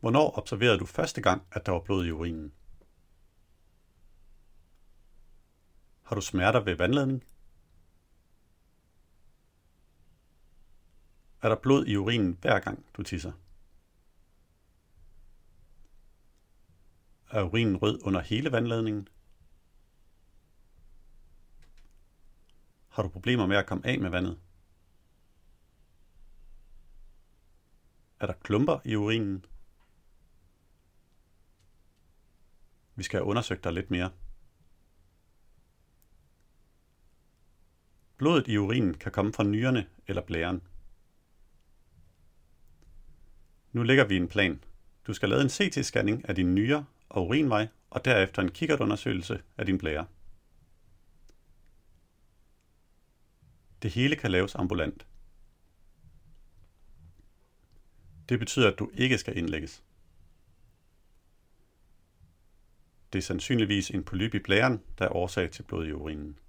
Hvornår observerede du første gang, at der var blod i urinen? Har du smerter ved vandladning? Er der blod i urinen hver gang, du tisser? Er urinen rød under hele vandladningen? Har du problemer med at komme af med vandet? Er der klumper i urinen? Vi skal have undersøgt dig lidt mere. Blodet i urinen kan komme fra nyrerne eller blæren. Nu lægger vi en plan. Du skal lave en CT-scanning af dine nyrer og urinvej, og derefter en kikkertundersøgelse af din blære. Det hele kan laves ambulant. Det betyder, at du ikke skal indlægges. Det er sandsynligvis en polyp i blæren, der er årsag til blod i urinen.